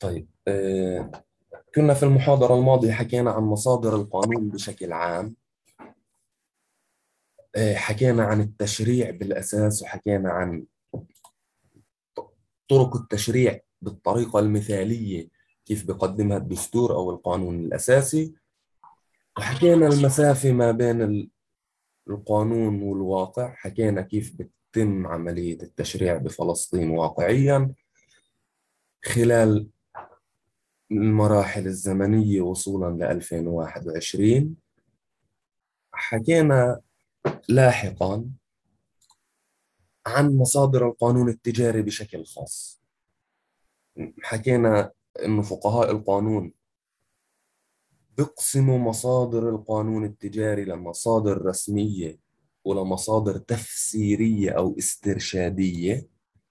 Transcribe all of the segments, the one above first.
طيب كنا في المحاضرة الماضية حكينا عن مصادر القانون بشكل عام. حكينا عن التشريع بالأساس، وحكينا عن طرق التشريع بالطريقة المثالية كيف بقدمها الدستور أو القانون الأساسي، وحكينا المسافة ما بين القانون والواقع. حكينا كيف بتتم عملية التشريع بفلسطين واقعيا خلال المراحل الزمنية وصولا ل 2021. حكينا لاحقا عن مصادر القانون التجاري بشكل خاص. حكينا إنه فقهاء القانون بيقسموا مصادر القانون التجاري لمصادر رسمية ولمصادر تفسيرية أو استرشادية.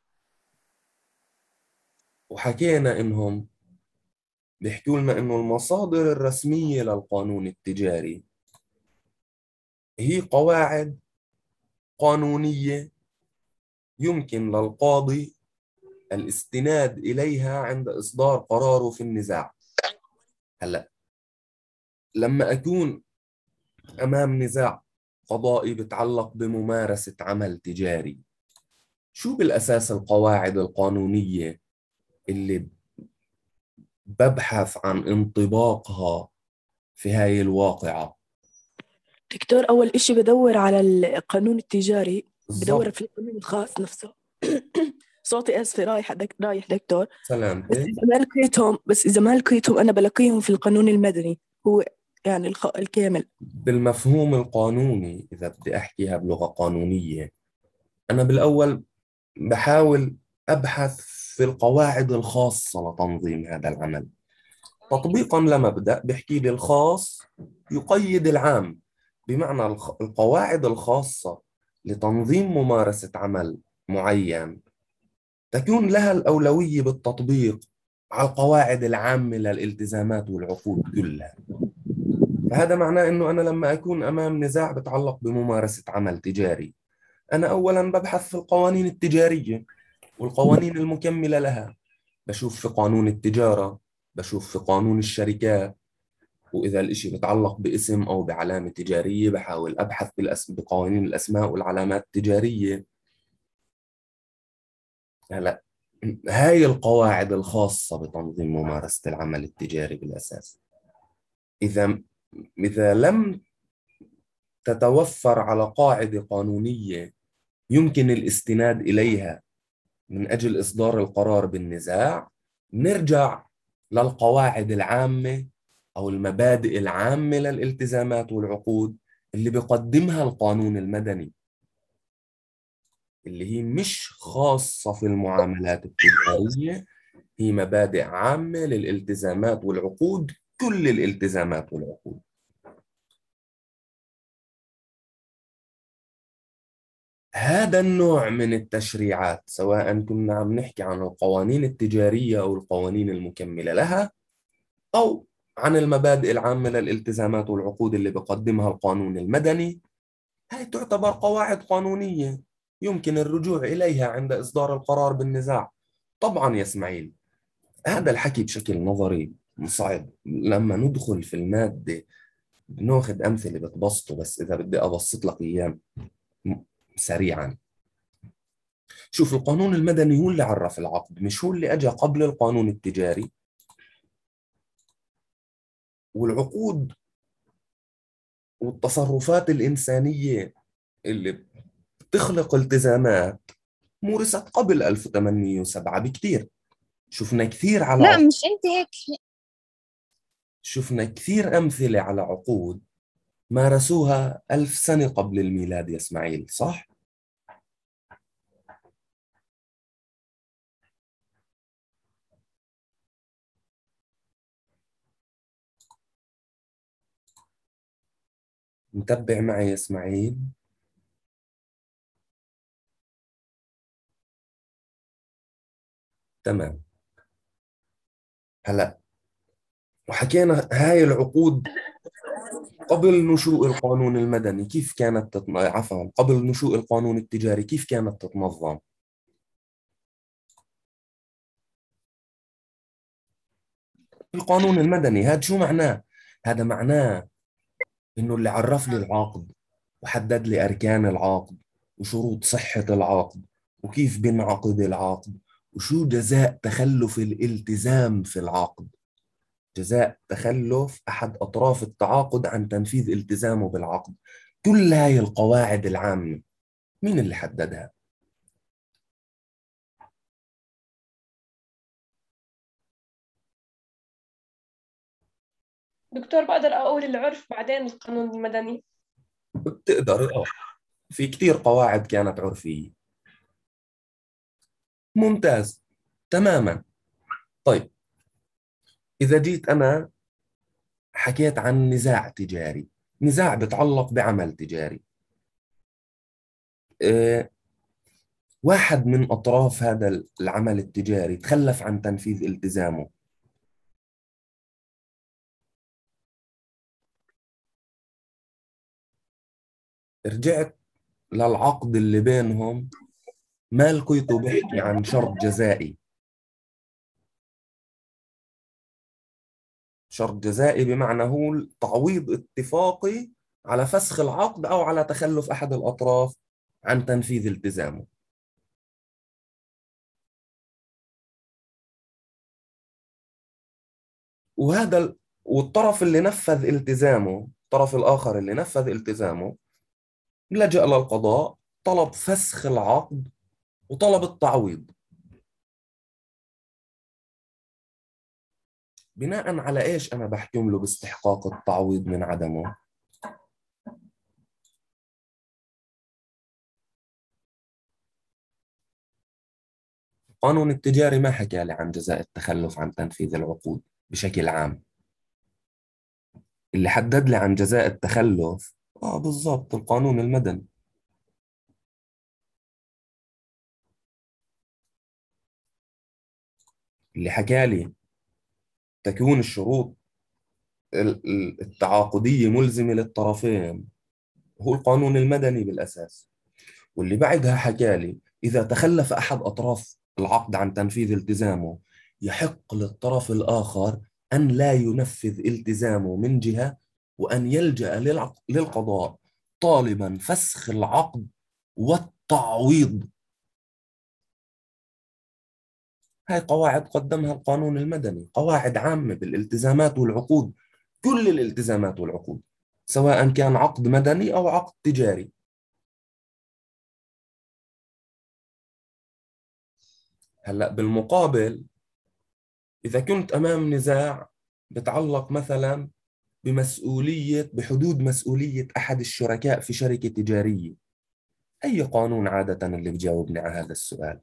وحكينا إنهم بيحكوا لنا إنه المصادر الرسمية للقانون التجاري هي قواعد قانونية يمكن للقاضي الاستناد إليها عند إصدار قراره في النزاع. هلأ لما أكون أمام نزاع قضائي بتعلق بممارسة عمل تجاري، شو بالأساس القواعد القانونية اللي ببحث عن انطباقها في هاي الواقعة؟ دكتور، أول إشي بدور على القانون التجاري، بدور بالضبط. في القانون الخاص نفسه. صوتي آسفة، رايح دكتور. سلامتك. بس إذا ما لقيتهم أنا بلاقيهم في القانون المدني، هو يعني الكامل. بالمفهوم القانوني، إذا بدي أحكيها بلغة قانونية، أنا بالأول بحاول أبحث في القواعد الخاصة لتنظيم هذا العمل. تطبيقا لمبدأ بحكي لي الخاص يقيد العام، بمعنى القواعد الخاصة لتنظيم ممارسة عمل معين تكون لها الأولوية بالتطبيق على القواعد العامة للالتزامات والعقود كلها. فهذا معناه أنه أنا لما أكون أمام نزاع بتعلق بممارسة عمل تجاري، أنا أولا ببحث في القوانين التجارية والقوانين المكملة لها. بشوف في قانون التجارة، بشوف في قانون الشركات، وإذا الإشي بتعلق باسم أو بعلامة تجارية بحاول أبحث بقوانين الأسماء والعلامات التجارية. هلا هاي القواعد الخاصة بتنظيم ممارسة العمل التجاري بالأساس. إذا إذا لم تتوفر على قاعدة قانونية يمكن الاستناد إليها من أجل إصدار القرار بالنزاع، نرجع للقواعد العامة أو المبادئ العامة للالتزامات والعقود اللي بيقدمها القانون المدني، اللي هي مش خاصة في المعاملات التجارية، هي مبادئ عامة للالتزامات والعقود، كل الالتزامات والعقود. هذا النوع من التشريعات، سواء كنا عم نحكي عن القوانين التجارية أو القوانين المكملة لها، أو عن المبادئ العامة للالتزامات والعقود اللي بقدمها القانون المدني، هاي تعتبر قواعد قانونية يمكن الرجوع إليها عند إصدار القرار بالنزاع. طبعا يا إسماعيل، هذا الحكي بشكل نظري صعب. لما ندخل في المادة بناخذ أمثلة بتبسطه، بس إذا بدي أبسط لك إياه سريعا. شوف، القانون المدني هو اللي عرف العقد، مش هو اللي أجى قبل القانون التجاري. والعقود والتصرفات الإنسانية اللي بتخلق التزامات مورست قبل 1807 بكتير. شفنا كثير على لا، عقود، مش انت هيك. شفنا كثير أمثلة على عقود مارسوها 1000 سنة قبل الميلاد يا إسماعيل، صح؟ متبع معي يا إسماعيل؟ تمام. هلأ وحكينا هاي العقود قبل نشوء القانون المدني كيف كانت عفوا، قبل نشوء القانون التجاري كيف كانت تتنظم. القانون المدني هذا شو معناه؟ هذا معناه إنه اللي عرف لي العقد وحدد لي أركان العقد وشروط صحة العقد وكيف بينعقد العقد وشو جزاء تخلف الالتزام في العقد. جزاء تخلف أحد أطراف التعاقد عن تنفيذ التزامه بالعقد. كل هاي القواعد العامة مين اللي حددها؟ دكتور، بقدر أقول العرف بعدين القانون المدني؟ بتقدر في كتير قواعد كانت عرفية. ممتاز، تماما. طيب، إذا جيت أنا حكيت عن نزاع تجاري، نزاع بتعلق بعمل تجاري، أه واحد من أطراف هذا العمل التجاري تخلف عن تنفيذ التزامه، رجعت للعقد اللي بينهم، ما لقيته بيحكي عن شرط جزائي. شرط جزائي بمعنى هو تعويض اتفاقي على فسخ العقد أو على تخلف أحد الأطراف عن تنفيذ التزامه. والطرف اللي نفذ التزامه، الطرف الآخر اللي نفذ التزامه، لجأ للقضاء، طلب فسخ العقد وطلب التعويض. بناء على إيش أنا بحكم له باستحقاق التعويض من عدمه؟ القانون التجاري ما حكى لي عن جزاء التخلف عن تنفيذ العقود بشكل عام. اللي حدد لي عن جزاء التخلف بالضبط القانون المدني. اللي حكى لي تكون الشروط التعاقدية ملزمة للطرفين هو القانون المدني بالأساس. واللي بعدها حكى لي إذا تخلف أحد أطراف العقد عن تنفيذ التزامه يحق للطرف الآخر أن لا ينفذ التزامه من جهة، وأن يلجأ للقضاء طالبا فسخ العقد والتعويض. هاي قواعد قدمها القانون المدني، قواعد عامة بالالتزامات والعقود، كل الالتزامات والعقود، سواء كان عقد مدني أو عقد تجاري. هلأ بالمقابل، إذا كنت أمام نزاع بتعلق مثلا بحدود مسؤولية أحد الشركاء في شركة تجارية، أي قانون عادة اللي بجاوبني على هذا السؤال؟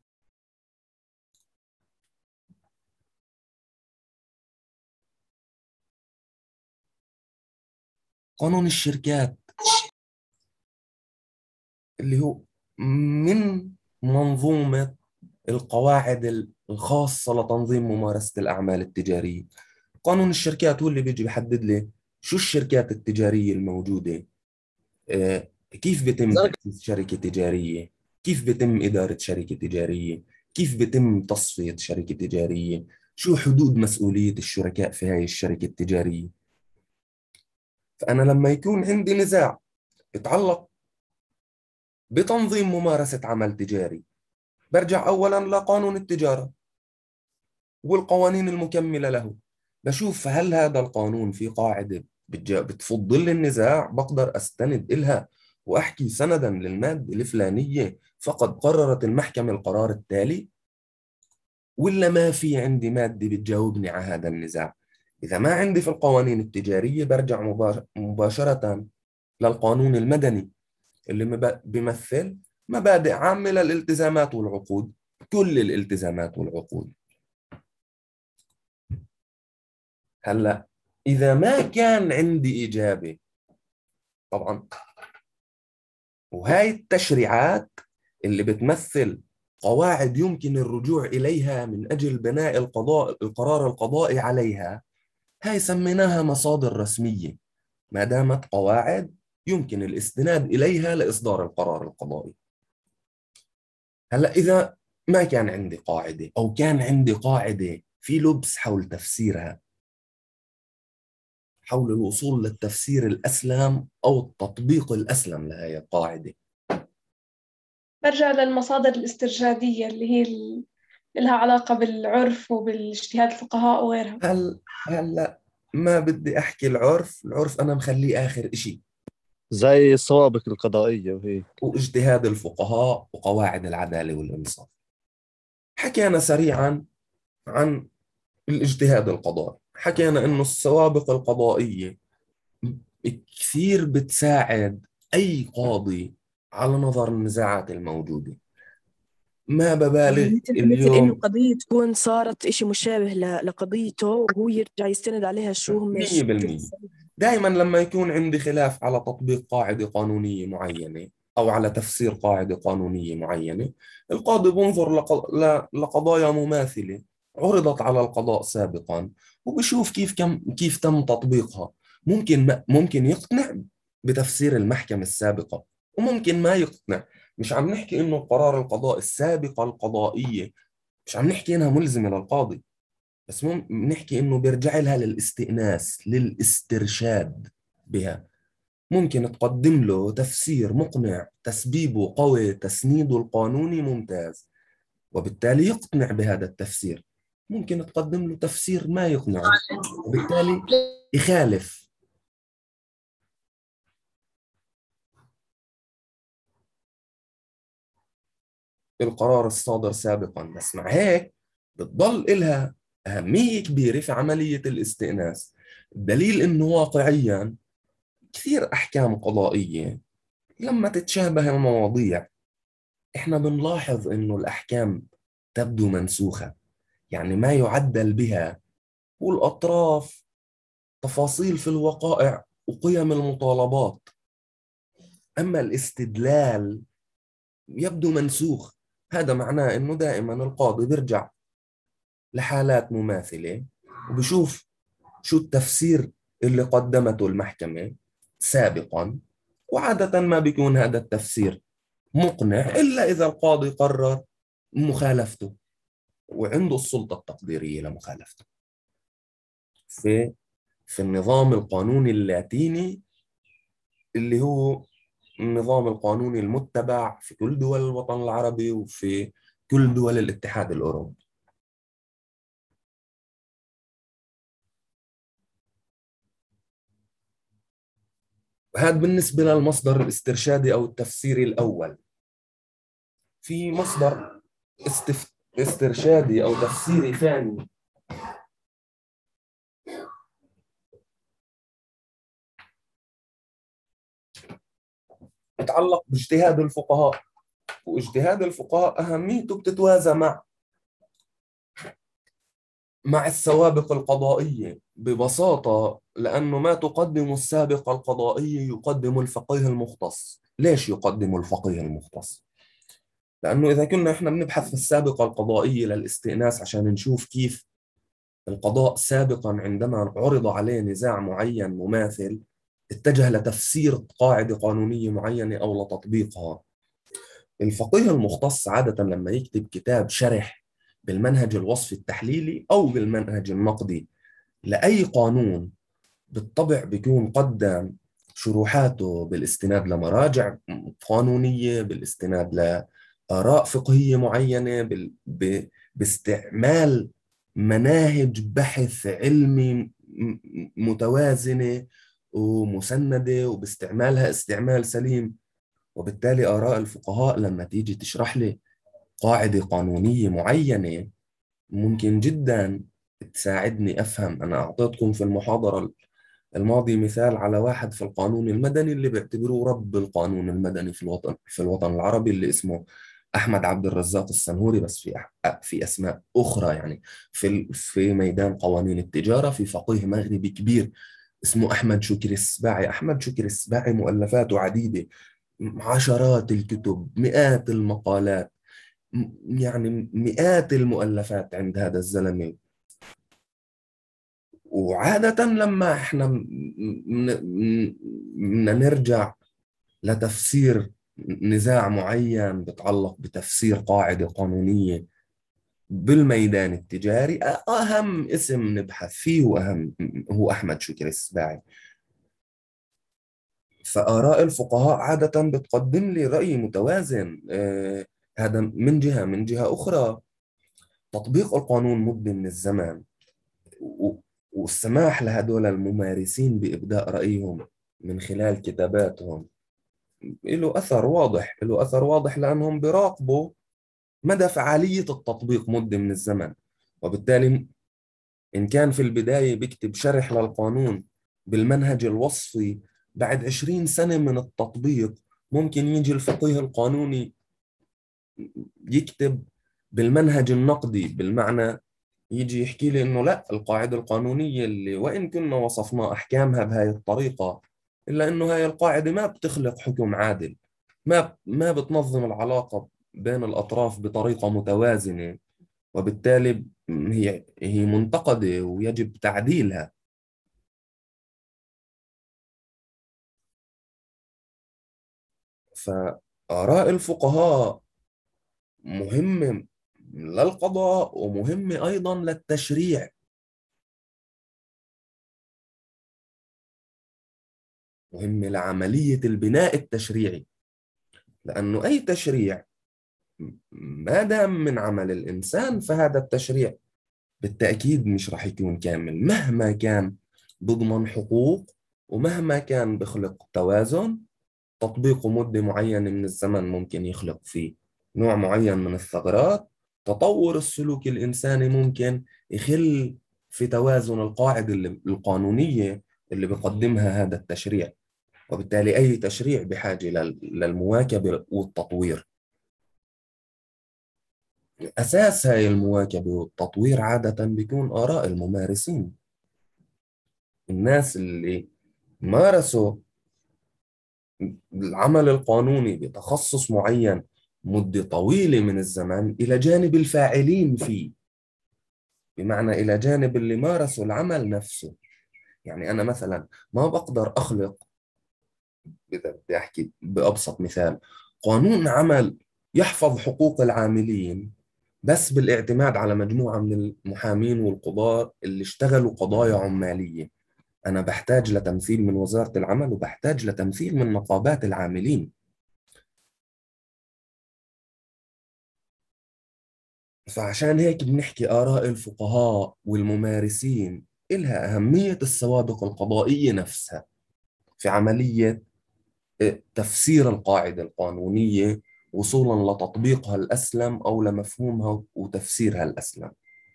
قانون الشركات، اللي هو من منظومة القواعد الخاصة لتنظيم ممارسة الأعمال التجارية. قانون الشركات هو اللي بيجي بيحدد لي شو الشركات التجارية الموجودة، كيف بيتم تأسيس شركة تجارية، كيف بيتم إدارة شركة تجارية، كيف بيتم تصفية شركة تجارية، شو حدود مسؤولية الشركاء في هاي الشركة التجارية. فأنا لما يكون عندي نزاع يتعلق بتنظيم ممارسة عمل تجاري، برجع أولا لقانون التجارة والقوانين المكملة له، بشوف هل هذا القانون في قاعدة بتفضل لي النزاع بقدر أستند إلها وأحكي سندا للمادة الفلانية فقد قررت المحكمة القرار التالي، ولا ما في عندي مادة بتجاوبني على هذا النزاع. إذا ما عندي في القوانين التجارية برجع مباشرة للقانون المدني اللي بيمثل مبادئ عامة للالتزامات والعقود، كل الالتزامات والعقود. هلا إذا ما كان عندي إجابة، طبعا، وهاي التشريعات اللي بتمثل قواعد يمكن الرجوع إليها من أجل بناء القرار القضائي عليها، هاي سميناها مصادر رسمية، ما دامت قواعد يمكن الاستناد إليها لإصدار القرار القضائي. هلا إذا ما كان عندي قاعدة أو كان عندي قاعدة في لبس حول تفسيرها، حول الوصول للتفسير الأسلم أو التطبيق الأسلم لهذه القاعدة. برجع للمصادر الاسترشادية اللي هي اللي لها علاقة بالعرف وبالاجتهاد الفقهاء وغيرها. هلا ما بدي أحكي العرف أنا مخليه آخر إشي، زي السوابق القضائية وهي. واجتهاد الفقهاء وقواعد العدالة والإنصاف. حكينا سريعا عن الاجتهاد القضائي، حكينا إنه السوابق القضائية كثير بتساعد أي قاضي على نظر النزاعات الموجودة. ما ببالغ مثل إنه اليوم قضية تكون صارت إشي مشابه لقضيته وهو يرجع يستند عليها شو هم 100%. دائما لما يكون عندي خلاف على تطبيق قاعدة قانونية معينة أو على تفسير قاعدة قانونية معينة، القاضي بنظر لقضايا مماثلة عرضت على القضاء سابقا، وبشوف كيف تم تطبيقها. ممكن يقتنع بتفسير المحكمة السابقة، وممكن ما يقتنع. مش عم نحكي إنه قرار القضاء السابقة القضائية مش عم نحكي إنها ملزمة للقاضي، بس بنحكي إنه بيرجع لها للاستئناس، للاسترشاد بها. ممكن تقدم له تفسير مقنع، تسبيبه قوي، تسنيده القانوني ممتاز، وبالتالي يقتنع بهذا التفسير. ممكن تقدم له تفسير ما يقنعه، وبالتالي يخالف. القرار الصادر سابقا، بس مع هيك بتضل إلها أهمية كبيرة في عملية الاستئناس. الدليل إنه واقعيا كثير أحكام قضائية لما تتشابه المواضيع إحنا بنلاحظ إنه الأحكام تبدو منسوخة، يعني ما يعدل بها، والأطراف تفاصيل في الوقائع وقيم المطالبات، أما الاستدلال يبدو منسوخ. هذا معناه إنه دائما القاضي بيرجع لحالات مماثلة وبشوف شو التفسير اللي قدمته المحكمة سابقا، وعادة ما بيكون هذا التفسير مقنع إلا إذا القاضي قرر مخالفته وعنده السلطة التقديرية لمخالفته. في النظام القانوني اللاتيني اللي هو النظام القانوني المتبع في كل دول الوطن العربي وفي كل دول الاتحاد الأوروبي. هذا بالنسبة للمصدر الاسترشادي أو التفسيري الأول. في مصدر استرشادي أو تفسيري ثاني يتعلق باجتهاد الفقهاء، واجتهاد الفقهاء أهميته بتتوازى مع السوابق القضائية ببساطة، لأنه ما تقدم السابقة القضائية يقدم الفقيه المختص. ليش يقدم الفقيه المختص؟ لأنه إذا كنا إحنا بنبحث في السابقة القضائية للاستئناس عشان نشوف كيف القضاء سابقا عندما عرض عليه نزاع معين مماثل اتجه لتفسير قاعدة قانونية معينة أو لتطبيقها، الفقيه المختص عادة لما يكتب كتاب شرح بالمنهج الوصفي التحليلي أو بالمنهج النقدي لأي قانون، بالطبع بيكون قدم شروحاته بالاستناد لمراجع قانونية، بالاستناد لآراء فقهية معينة، باستعمال مناهج بحث علمي متوازنة ومسندة وباستعمالها استعمال سليم. وبالتالي آراء الفقهاء لما تيجي تشرح لي قاعدة قانونية معينة ممكن جدا تساعدني أفهم. أنا أعطيتكم في المحاضرة الماضية مثال على واحد في القانون المدني اللي بيعتبروه رب القانون المدني في الوطن العربي، اللي اسمه أحمد عبد الرزاق السنهوري، بس في أسماء أخرى. يعني في ميدان قوانين التجارة في فقيه مغربي كبير اسمه أحمد شكري السباعي. أحمد شكري السباعي مؤلفاته عديدة، عشرات الكتب، مئات المقالات، يعني مئات المؤلفات عند هذا الزلمة. وعادة لما احنا بدنا نرجع لتفسير نزاع معين بتعلق بتفسير قاعدة قانونية، بالميدان التجاري، أهم اسم نبحث فيه هو أحمد شكري السباعي. فآراء الفقهاء عادة بتقدم لي رأي متوازن. هذا من جهة أخرى تطبيق القانون مدة من الزمن و- والسماح لهدول الممارسين بإبداء رأيهم من خلال كتاباتهم له أثر واضح لأنهم بيراقبوا مدى فعالية التطبيق مدة من الزمن. وبالتالي إن كان في البداية بيكتب شرح للقانون بالمنهج الوصفي، بعد 20 سنة من التطبيق ممكن يجي الفقيه القانوني يكتب بالمنهج النقدي، بالمعنى يجي يحكي لي إنه لا، القاعدة القانونية اللي وإن كنا وصفنا أحكامها بهاي الطريقة، إلا إنه هاي القاعدة ما بتخلق حكم عادل، ما بتنظم العلاقة بين الأطراف بطريقة متوازنة، وبالتالي هي منتقدة ويجب تعديلها. فآراء الفقهاء مهمة للقضاء ومهمة أيضا للتشريع. مهمة لعملية البناء التشريعي، لأنه أي تشريع ما دام من عمل الإنسان فهذا التشريع بالتأكيد مش رح يكون كامل، مهما كان بضمن حقوق ومهما كان بخلق توازن. تطبيقه مدة معينة من الزمن ممكن يخلق فيه نوع معين من الثغرات. تطور السلوك الإنساني ممكن يخل في توازن القاعدة القانونية اللي بيقدمها هذا التشريع. وبالتالي أي تشريع بحاجة للمواكبة والتطوير. أساس هاي المواكبة والتطوير عادة بيكون آراء الممارسين، الناس اللي مارسوا العمل القانوني بتخصص معين مدة طويلة من الزمن، إلى جانب الفاعلين فيه، بمعنى إلى جانب اللي مارسوا العمل نفسه. يعني أنا مثلا ما بقدر أخلق، إذا بدي أحكي بأبسط مثال، قانون عمل يحفظ حقوق العاملين بس بالاعتماد على مجموعة من المحامين والقضاة اللي اشتغلوا قضايا عمالية. أنا بحتاج لتمثيل من وزارة العمل وبحتاج لتمثيل من نقابات العاملين. فعشان هيك بنحكي آراء الفقهاء والممارسين إلها أهمية السوابق القضائية نفسها في عملية تفسير القاعدة القانونية وصولا لتطبيقها الأسلم أو لمفهومها وتفسيرها الأسلم.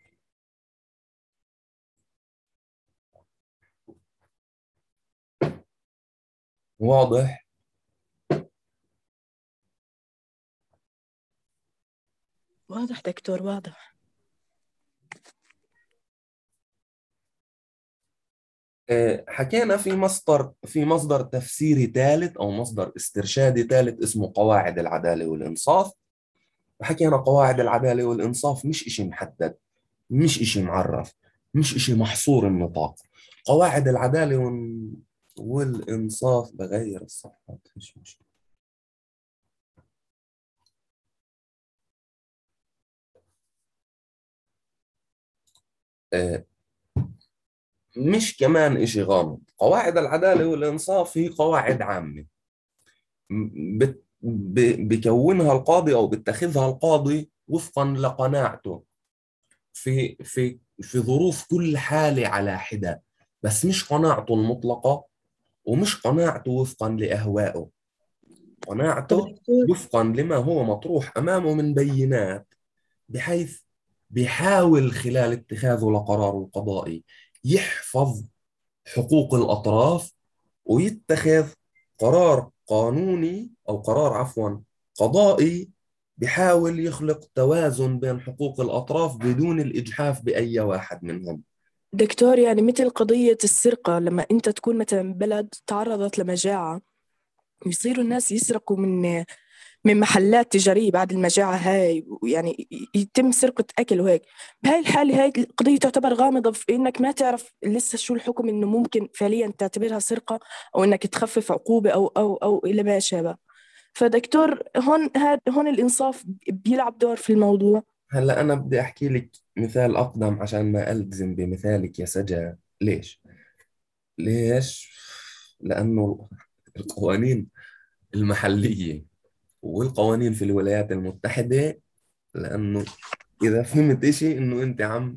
واضح؟ واضح دكتور، واضح. حكينا في مصدر تفسيري ثالث أو مصدر استرشادي ثالث اسمه قواعد العدالة والإنصاف. وحكينا قواعد العدالة والإنصاف مش إشي محدد، مش إشي معرف، مش إشي محصور النطاق. قواعد العدالة والإنصاف، بغير الصفحات مش مشكلة. آه، مش كمان إشي غامض. قواعد العدالة والإنصاف هي قواعد عامة بكونها القاضي أو بتخذها القاضي وفقا لقناعته في ظروف كل حالة على حدة، بس مش قناعته المطلقة ومش قناعته وفقا لأهوائه، طب قناعته دكتور، وفقا لما هو مطروح أمامه من بينات، بحيث بيحاول خلال اتخاذه لقراره القضائي يحفظ حقوق الأطراف ويتخذ قرار قانوني أو قرار عفوا قضائي بيحاول يخلق توازن بين حقوق الأطراف بدون الإجحاف بأي واحد منهم. دكتور يعني مثل قضية السرقة، لما أنت تكون مثلا بلد تعرضت لمجاعة يصيروا الناس يسرقوا من محلات تجارية بعد المجاعة هاي، يعني يتم سرقة أكل وهيك. بهاي الحالة هاي القضية تعتبر غامضة في إنك ما تعرف لسه شو الحكم، إنه ممكن فعليا تعتبرها سرقة أو إنك تخفف عقوبة أو إلى ما شابه. فدكتور، هون الإنصاف بيلعب دور في الموضوع. هلا أنا بدي أحكي لك مثال أقدم عشان ما ألتزم بمثالك يا سجا. ليش؟ ليش؟ لأنه القوانين المحلية والقوانين في الولايات المتحدة، لأنه إذا فهمت إشي إنه أنت عم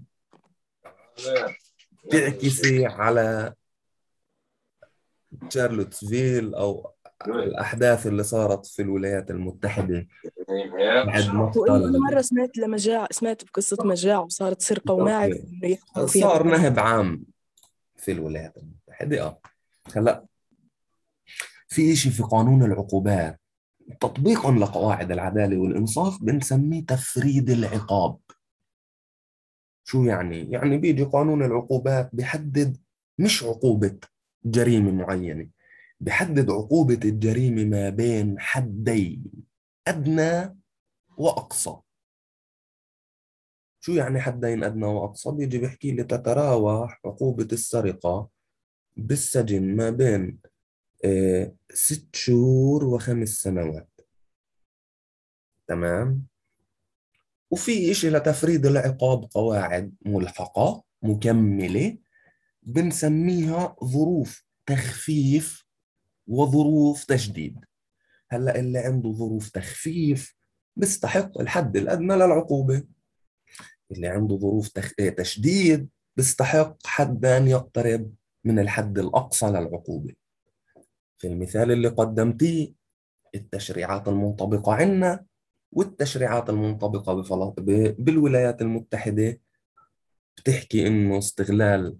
تعكسي على شارلوتسفيل أو الأحداث اللي صارت في الولايات المتحدة بعد ما وإنه أنا اختل. مرة سمعت بقصة مجاعة وصارت سرقة وما عرفوا أوكي، إنه يحكموا فيها صار بالقانون. نهب عام في الولايات المتحدة. هلا في إشي في قانون العقوبات تطبيقا لقواعد العدالة والإنصاف بنسميه تفريد العقاب. شو يعني؟ يعني بيجي قانون العقوبات بحدد مش عقوبة جريمة معينة، بحدد عقوبة الجريمة ما بين حدين، أدنى وأقصى. شو يعني حدين أدنى وأقصى؟ بيجي بيحكي لي تتراوح عقوبة السرقة بالسجن ما بين 6 شهور و5 سنوات. تمام. وفي إشي لتفريد العقاب قواعد ملحقة مكملة بنسميها ظروف تخفيف وظروف تشديد. هلا اللي عنده ظروف تخفيف بيستحق الحد الأدنى للعقوبة، اللي عنده ظروف تشديد بيستحق حدا يقترب من الحد الأقصى للعقوبة. في المثال اللي قدمتيه التشريعات المنطبقة عنا والتشريعات المنطبقة بالولايات المتحدة بتحكي إنه استغلال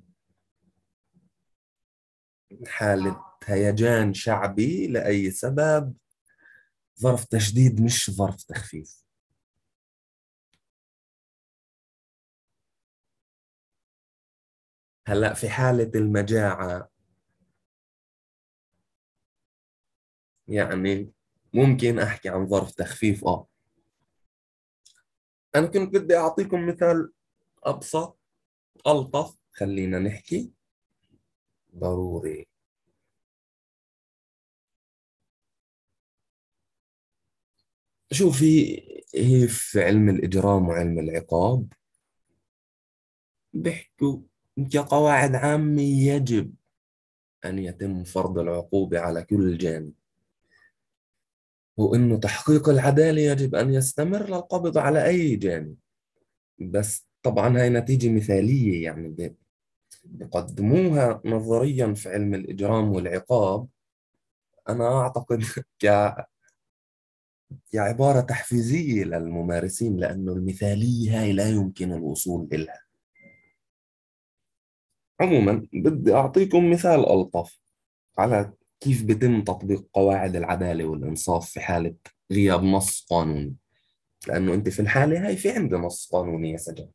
حالة هيجان شعبي لأي سبب ظرف تشديد مش ظرف تخفيف. هلأ في حالة المجاعة يعني ممكن أحكي عن ظرف تخفيف. أنا كنت بدي أعطيكم مثال أبسط ألطف. خلينا نحكي ضروري. شوفي، هي في علم الإجرام وعلم العقاب بيحكوا كقواعد عامة يجب أن يتم فرض العقوبة على كل جانب، وإنه تحقيق العدالة يجب أن يستمر للقبض على أي جانب. بس طبعا هاي نتيجة مثالية، يعني بقدموها نظريا في علم الإجرام والعقاب. أنا أعتقد كعبارة تحفيزية للممارسين، لأنه المثالية هاي لا يمكن الوصول إلها. عموما بدي أعطيكم مثال ألطف على كيف بيتم تطبيق قواعد العدالة والإنصاف في حالة غياب نص قانوني، لأنه أنت في الحالة هاي في عندنا نص قانوني يا سجن.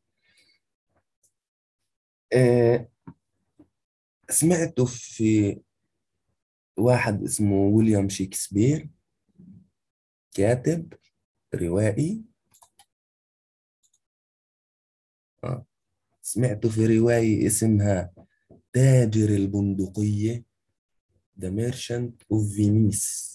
آه، سمعتوا في واحد اسمه ويليام شكسبير، كاتب روائي. سمعتوا في رواية اسمها تاجر البندقية، The Merchant of Venice؟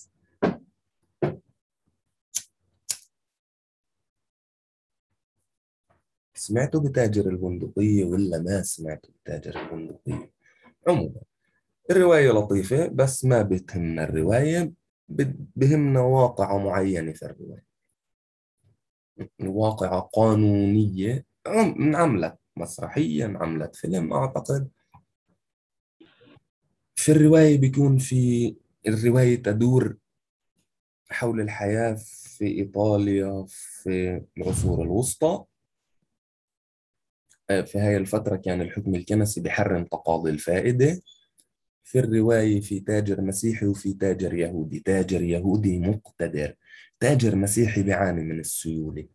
سمعتوا بتاجر البندقية ولا ما سمعتوا بتاجر البندقية؟ عموما الرواية لطيفة بس ما بتهمنا الرواية، بهمنا واقعة معينة في الرواية، واقعة قانونية انعملت مسرحيا، انعملت فيلم أعتقد. في الرواية بيكون في الرواية تدور حول الحياة في إيطاليا في العصور الوسطى. في هاي الفترة كان الحكم الكنسي بيحرم تقاضي الفائدة. في الرواية في تاجر مسيحي وفي تاجر يهودي، تاجر يهودي مقتدر، تاجر مسيحي بيعاني من السيولة.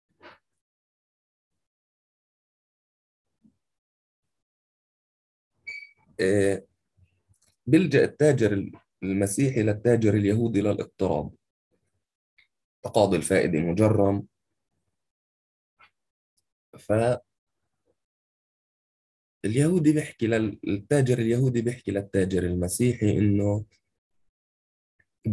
آه، بيلجأ التاجر المسيحي للتاجر اليهودي للاقتراض، تقاضي الفائدة مجرم. فاليهودي بيحكي للتاجر اليهودي بيحكي للتاجر المسيحي إنه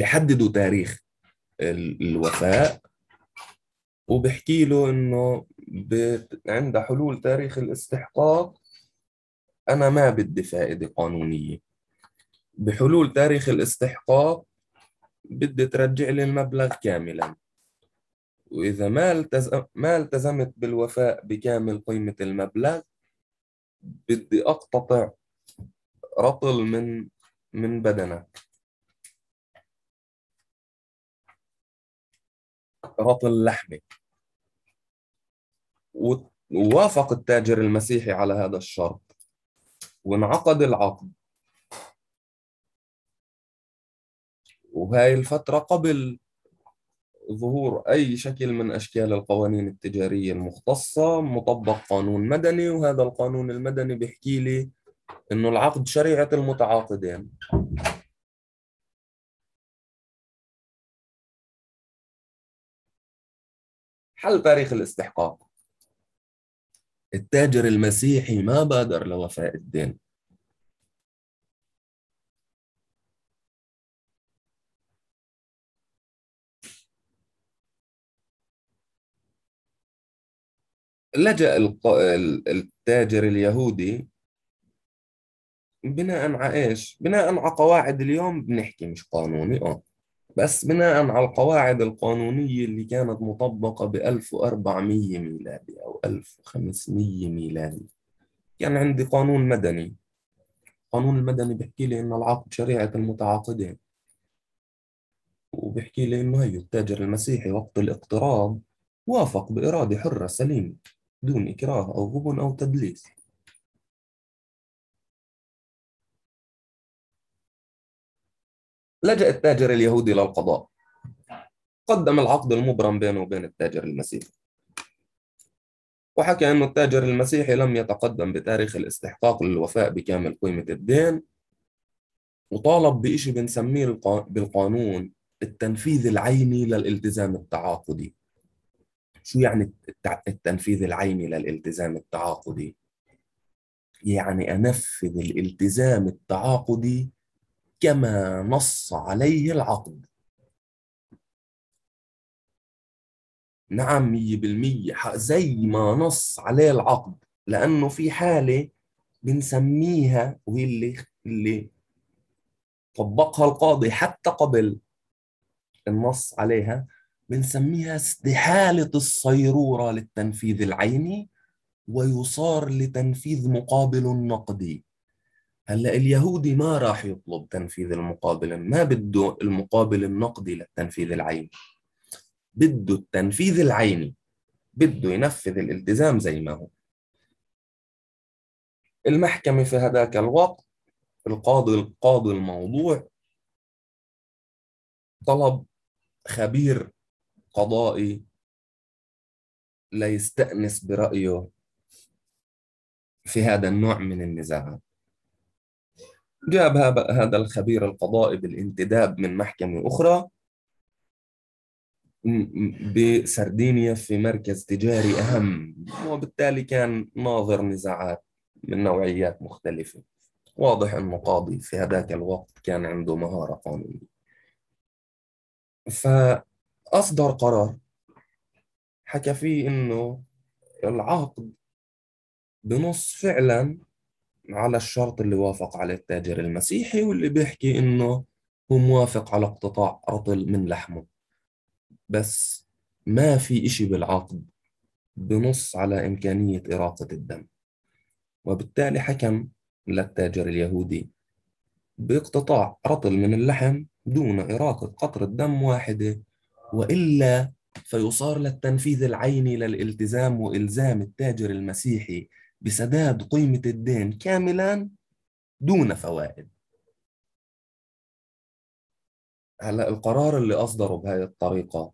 بيحددوا تاريخ الوفاء، وبحكي له إنه عند حلول تاريخ الاستحقاق أنا ما بدي فائدة قانونية. بحلول تاريخ الاستحقاق بدي ترجع لي المبلغ كاملا، وإذا ما التزمت بالوفاء بكامل قيمة المبلغ بدي أقتطع رطل من بدنك، رطل لحمة. ووافق التاجر المسيحي على هذا الشرط وانعقد العقد، وهاي الفترة قبل ظهور أي شكل من أشكال القوانين التجارية المختصة. مطبق قانون مدني، وهذا القانون المدني بيحكي لي إنه العقد شريعة المتعاقدين. حل تاريخ الاستحقاق. التاجر المسيحي ما بادر لوفاء الدين، لجأ التاجر اليهودي بناء على إيش؟ بناء على قواعد اليوم بنحكي مش قانوني بس بناء على القواعد القانونية اللي كانت مطبقة ب 1400 ميلادي أو 1500 ميلادي. كان عندي قانون مدني. القانون المدني بيحكي لي إن العقد شريعة المتعاقدين، وبيحكي لي إنه هي التاجر المسيحي وقت الاقتراض وافق بإرادة حرة سليمة دون إكراه أو غبن أو تدليس. لجأ التاجر اليهودي للقضاء، قدم العقد المبرم بينه وبين التاجر المسيحي، وحكى أنه التاجر المسيحي لم يتقدم بتاريخ الاستحقاق للوفاء بكامل قيمة الدين، وطالب بإشي بنسميه بالقانون التنفيذ العيني للالتزام التعاقدي. شو يعني التنفيذ العيني للالتزام التعاقدي؟ يعني أنفذ الالتزام التعاقدي كما نص عليه العقد. نعم 100% زي ما نص عليه العقد، لأنه في حالة بنسميها وهي اللي طبقها القاضي حتى قبل النص عليها، بنسميها استحالة الصيرورة للتنفيذ العيني ويصار لتنفيذ مقابل نقدي. هلا اليهودي ما راح يطلب تنفيذ المقابل، ما بده المقابل النقدي للتنفيذ العيني، بده التنفيذ العيني، بده ينفذ الالتزام زي ما هو. المحكمة في هذاك الوقت القاضي الموضوع طلب خبير قضائي ليستأنس برأيه في هذا النوع من النزاعات. جاب هذا الخبير القضائي بالانتداب من محكمة أخرى بسردينيا في مركز تجاري أهم، وبالتالي كان ناظر نزاعات من نوعيات مختلفة. واضح أنه قاضي في هذاك الوقت كان عنده مهارة قانونية، فأصدر قرار حكى فيه إنه العقد بنص فعلا على الشرط اللي وافق عليه التاجر المسيحي، واللي بيحكي إنه هو موافق على اقتطاع رطل من لحمه، بس ما في إشي بالعقد بنص على إمكانية إراقة الدم. وبالتالي حكم للتاجر اليهودي باقتطاع رطل من اللحم دون إراقة قطرة دم واحدة، وإلا فيصار للتنفيذ العيني للالتزام وإلزام التاجر المسيحي بسداد قيمة الدين كاملا دون فوائد. هلا القرار اللي أصدره بهذه الطريقة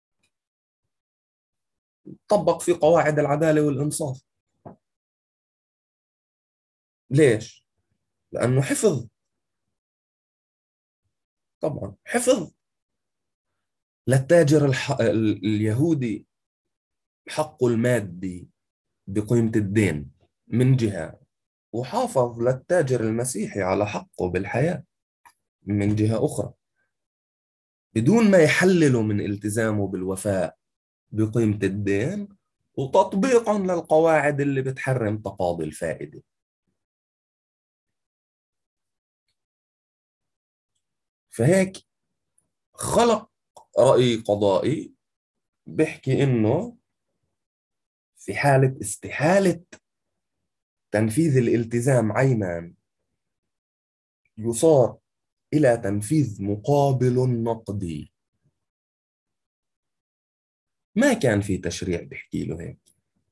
طبق في قواعد العدالة والإنصاف. ليش؟ لأنه حفظ، طبعا حفظ للتاجر اليهودي حقه المادي بقيمة الدين من جهة، وحافظ للتاجر المسيحي على حقه بالحياة من جهة أخرى، بدون ما يحلله من التزامه بالوفاء بقيمة الدين وتطبيقا للقواعد اللي بتحرم تقاضي الفائدة. فهيك خلق رأي قضائي بيحكي إنه في حالة استحالة تنفيذ الالتزام عينا يصار إلى تنفيذ مقابل نقدي. ما كان في تشريع بيحكي له هيك.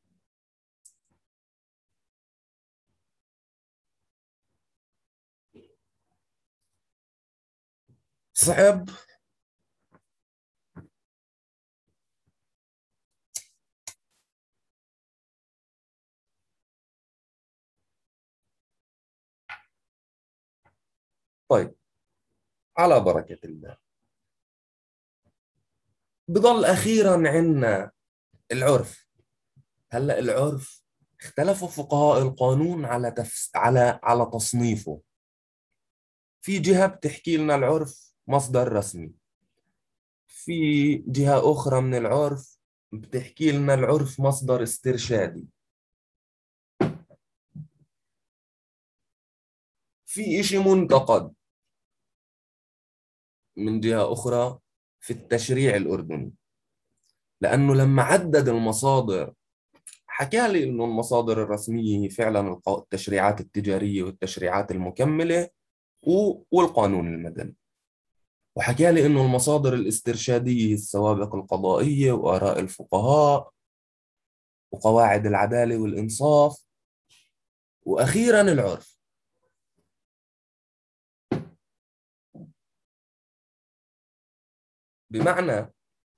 صعب. طيب، على بركة الله، بضل أخيرا عنا العرف. هلأ العرف اختلفوا فقهاء القانون على تصنيفه. في جهة بتحكي لنا العرف مصدر رسمي، في جهة أخرى من العرف بتحكي لنا العرف مصدر استرشادي، في إشي منتقد من جهة أخرى في التشريع الأردني. لأنه لما عدد المصادر حكى لي إنه المصادر الرسمية هي فعلا التشريعات التجارية والتشريعات المكملة والقانون المدني، وحكى لي إنه المصادر الاسترشادية السوابق القضائية وآراء الفقهاء وقواعد العدالة والإنصاف، وأخيرا العرف. بمعنى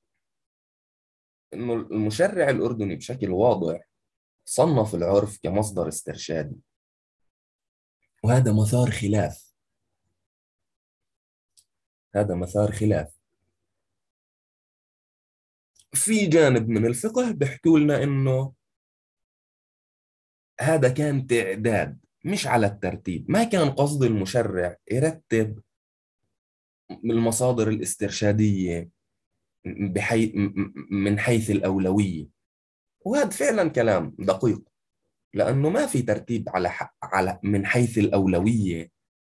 إنه المشرع الأردني بشكل واضح صنف العرف كمصدر استرشادي، وهذا مثار خلاف. هذا مثار خلاف. في جانب من الفقه بيحكوا لنا إنه هذا كان تعداد مش على الترتيب، ما كان قصد المشرع يرتب المصادر الاسترشادية من حيث الأولوية. وهذا فعلا كلام دقيق، لأنه ما في ترتيب على من حيث الأولوية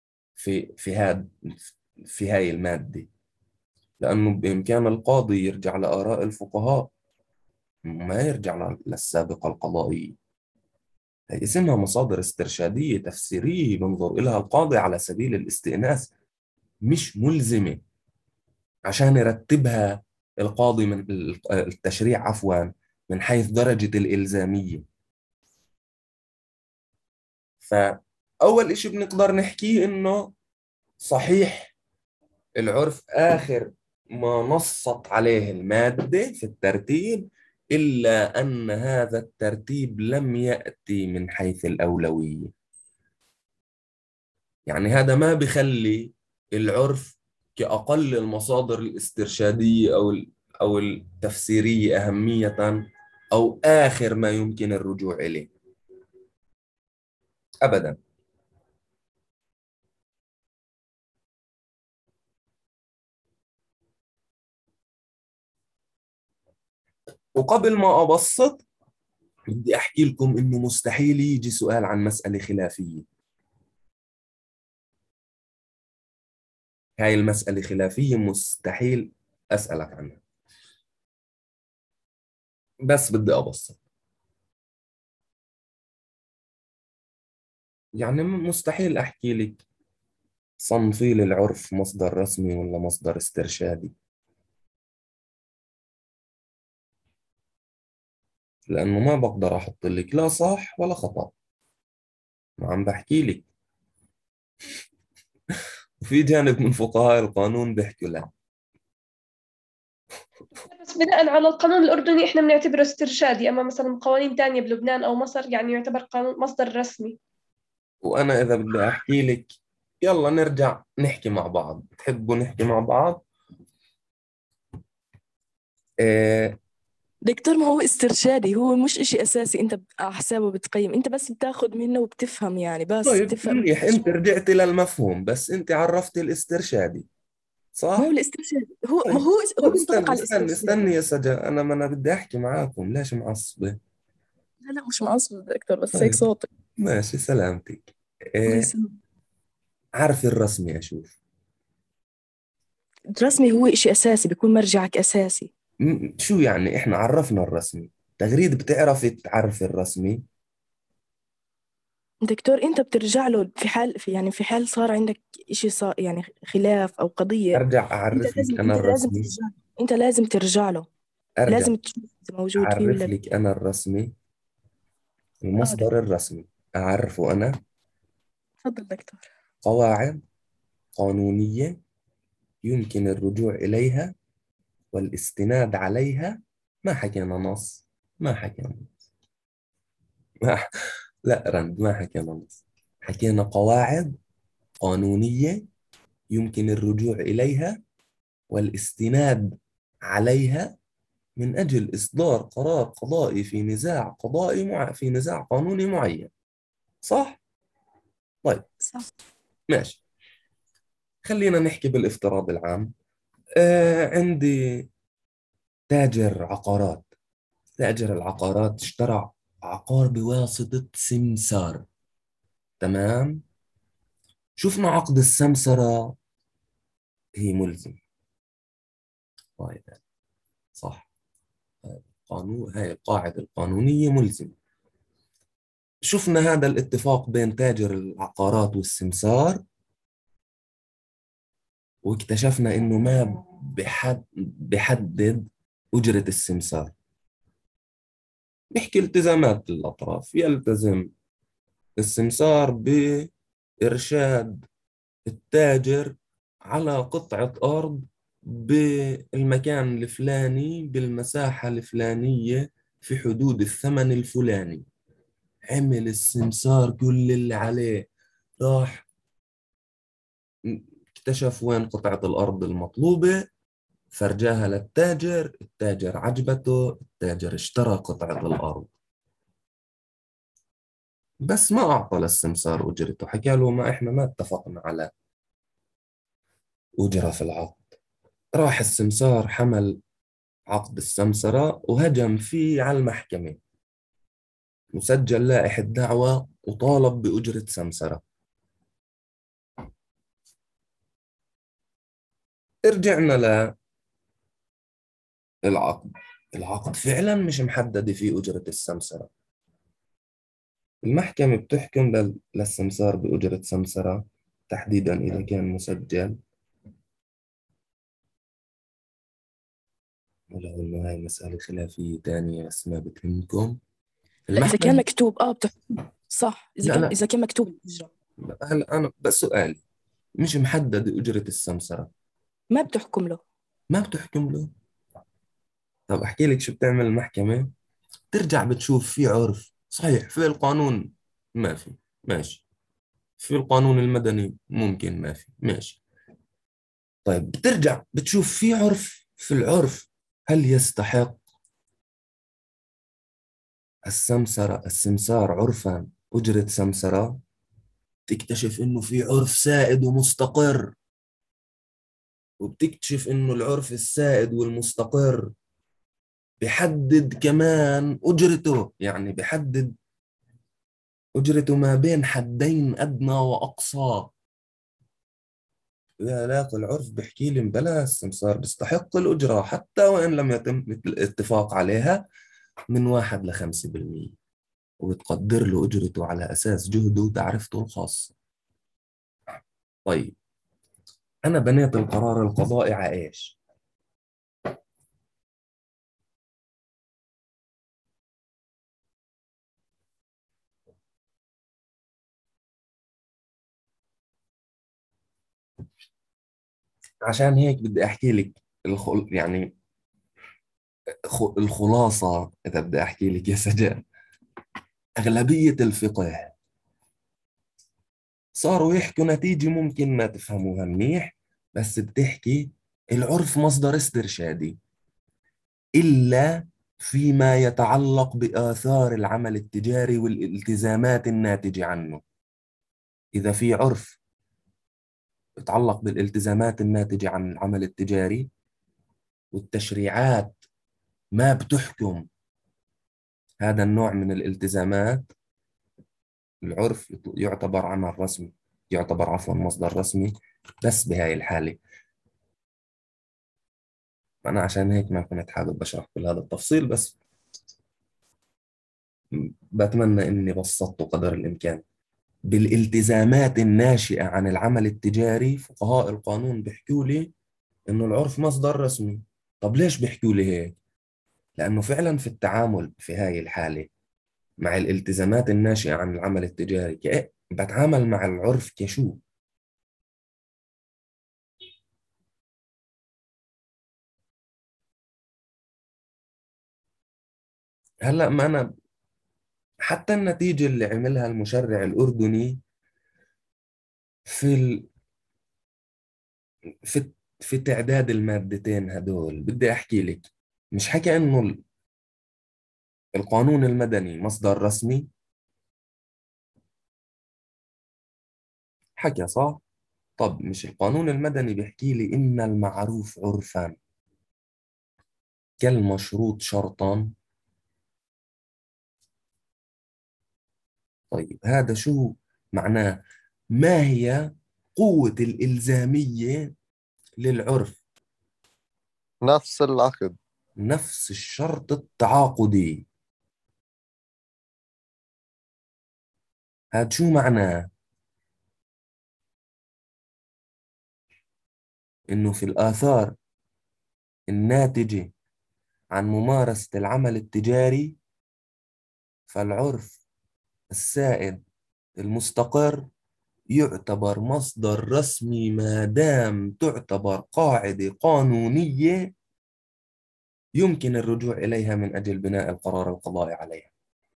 في هاي المادة. لأنه بإمكان القاضي يرجع لآراء الفقهاء، ما يرجع للسابقة القضائية. هي اسمها مصادر استرشادية تفسيرية بنظر إلها القاضي على سبيل الاستئناس، مش ملزمة عشان يرتبها القاضي من التشريع عفوا من حيث درجة الإلزامية. فأول إشي بنقدر نحكيه إنه صحيح العرف آخر ما نصت عليه المادة في الترتيب، إلا أن هذا الترتيب لم يأتي من حيث الأولوية. يعني هذا ما بخلي العرف كأقل المصادر الاسترشادية أو التفسيرية أهمية أو آخر ما يمكن الرجوع إليه، أبدا. وقبل ما أبسط بدي أحكي لكم إنه مستحيل يجي سؤال عن مسألة خلافية. هاي المسألة خلافية مستحيل أسألك عنها، بس بدي أبسط. يعني مستحيل أحكي لك صنفي لي العرف مصدر رسمي ولا مصدر استرشادي، لأنه ما بقدر أحط لك لا صح ولا خطأ، ما عم بحكي لك. وفي جانب من فقهاء القانون بيحكوا لا. بس بناء على القانون الأردني إحنا بنعتبره استرشادي، أما مثلا قوانين تانية بلبنان أو مصر يعني يعتبر قانون مصدر رسمي. وأنا إذا بدي أحكي لك، يلا نرجع نحكي مع بعض. تحبوا نحكي مع بعض؟ إيه. دكتور، ما هو استرشادي، هو مش إشي أساسي أنت على حسابه بتقيم، أنت بس بتاخد منه وبتفهم، يعني بس طيب تفهم منيح، شو أنت رجعت للمفهوم، بس أنت عرفتي الاسترشادي. ما هو صح؟ الاسترشاد هو ما طيب، هو طب بيصطلح استني على استني الاسترشاد. استني يا سجا، ما أنا بدي أحكي معاكم، ليش معصبة؟ لا لا مش معصب دكتور، بس هيك طيب صوتك. ماشي، سلامتك. الله إيه، يسلمك. عارف الرسمي أشوف. الرسمي هو إشي أساسي، بيكون مرجعك أساسي. شو يعني إحنا عرفنا الرسمي؟ تغريد بتعرفي تعرف الرسمي؟ دكتور أنت بترجع له في حال، في حال صار عندك إشي، صار يعني خلاف أو قضية. أرجع أعرف لك أنا أنت لازم الرسمي. ترجع له. أنت لازم ترجع له. أرجع لازم تشوف إذا موجود فيه ولا أعرف لا. لك أنا الرسمي، دكتور المصدر الرسمي أعرفه أنا. تفضل دكتور. قواعد قانونية يمكن الرجوع إليها والاستناد عليها. ما حكينا نص، ما حكينا ما لا رند، ما حكينا نص، حكينا قواعد قانونية يمكن الرجوع إليها والاستناد عليها من أجل إصدار قرار قضائي في نزاع قضائي في نزاع قانوني معين. صح؟ طيب صح. ماشي، خلينا نحكي بالافتراض العام. عندي تاجر عقارات، تاجر العقارات اشترى عقار بواسطة سمسار. تمام، شفنا عقد السمسرة هي ملزم. طيب صح، قانون، هاي القاعدة القانونية ملزم. شفنا هذا الاتفاق بين تاجر العقارات والسمسار، واكتشفنا إنه ما بحدد أجرة السمسار. بيحكي التزامات الأطراف، يلتزم السمسار بإرشاد التاجر على قطعة أرض بالمكان الفلاني بالمساحة الفلانية في حدود الثمن الفلاني. عمل السمسار كل اللي عليه، راح اكتشف وين قطعة الأرض المطلوبة، فرجاها للتاجر، التاجر عجبته، التاجر اشترى قطعة الأرض، بس ما أعطى للسمسار أجرته، حكى له ما إحنا ما اتفقنا على أجرة في العقد. راح السمسار حمل عقد السمسرة وهجم فيه على المحكمة، وسجل لائحة دعوة وطالب بأجرة سمسرة. رجعنا للعقد، العقد فعلا مش محدد فيه أجرة السمسرة. المحكمة بتحكم للسمسار بأجرة سمسرة تحديدا إذا كان مسجل، ولو إنه هاي مسألة خلافية تانية بس ما بتهمكم. لا إذا كان المحكمة مكتوب صح، لا لا إذا كان مكتوب الإجرة هلا أنا بس سؤالي، مش محدد أجرة السمسرة ما بتحكم له. ما بتحكم له. طب أحكي لك شو بتعمل المحكمة. ترجع بتشوف في عرف صحيح في القانون، ما في، ماشي، في القانون المدني ممكن ما في، ماشي. طيب بترجع بتشوف في عرف، في العرف هل يستحق السمسار عرفا أجرة سمسرة؟ تكتشف إنه في عرف سائد ومستقر، وبتكتشف إنه العرف السائد والمستقر بحدد كمان أجرته، يعني بحدد أجرته ما بين حدين أدنى وأقصى. لا لا، العرف بيحكي لي بلا السمسار بيستحق الأجرة حتى وإن لم يتم الاتفاق عليها من 1 ل5%، وبتقدر له أجرته على أساس جهده وتعرفته الخاصة. طيب أنا بنيت القرار القضائي على إيش؟ عشان هيك بدي أحكي لك يعني الخلاصة، إذا بدي أحكي لك يا سجان، أغلبية الفقه صاروا يحكوا نتيجة ممكن ما تفهموها منيح، بس بتحكي العرف مصدر استرشادي إلا فيما يتعلق بآثار العمل التجاري والالتزامات الناتجة عنه. إذا في عرف يتعلق بالالتزامات الناتجة عن العمل التجاري، والتشريعات ما بتحكم هذا النوع من الالتزامات. العرف يعتبر عمل رسمي، يعتبر عفوا مصدر رسمي بس بهاي الحالة. أنا عشان هيك ما كنت حابب أشرح كل هذا التفصيل، بس بتمنى إني بسطته قدر الإمكان. بالالتزامات الناشئة عن العمل التجاري، فقهاء القانون بيحكوا لي إنه العرف مصدر رسمي. طب ليش بيحكوا لي هيك؟ لأنه فعلا في التعامل في هاي الحالة مع الالتزامات الناشئة عن العمل التجاري بتعامل مع العرف كشو؟ هلأ ما أنا حتى النتيجة اللي عملها المشرع الأردني في في في تعداد المادتين هدول، بدي أحكي لك، مش حكى إنه القانون المدني مصدر رسمي؟ حكى صح؟ طب مش القانون المدني بيحكي لي إن المعروف عرفا كالمشروط شرطا؟ طيب هذا شو معناه؟ ما هي قوة الإلزامية للعرف؟ نفس العقد. نفس الشرط التعاقدي. هذا شو معناه؟ إنه في الآثار الناتجة عن ممارسة العمل التجاري، فالعرف السائد المستقر يعتبر مصدر رسمي ما دام تعتبر قاعدة قانونية يمكن الرجوع إليها من أجل بناء القرار القضائي عليها.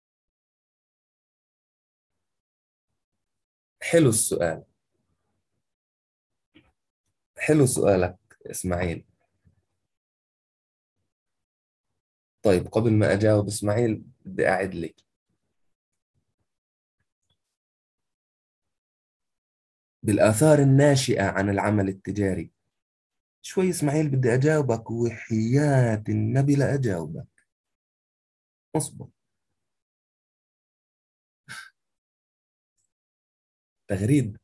حلو السؤال، حلو سؤالك إسماعيل. طيب قبل ما أجاوب إسماعيل بدي أعد لك. بالآثار الناشئة عن العمل التجاري، شوي إسماعيل بدي أجاوبك وحياة النبي لا أجاوبك، اصبر. تغريد،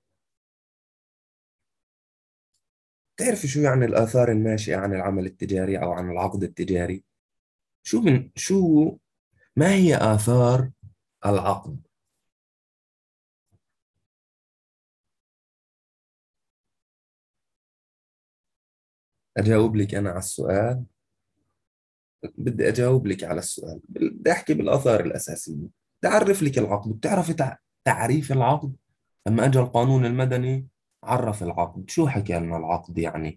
تعرفي شو يعني الآثار الناشئة عن العمل التجاري أو عن العقد التجاري؟ ما هي آثار العقد؟ أجاوب لك أنا على السؤال، بدي أجاوب لك على السؤال، بدي أحكي بالآثار الأساسية. تعرف لك العقد، بتعرفي تعريف العقد؟ لما أجى القانون المدني عرف العقد، شو حكى لنا العقد يعني؟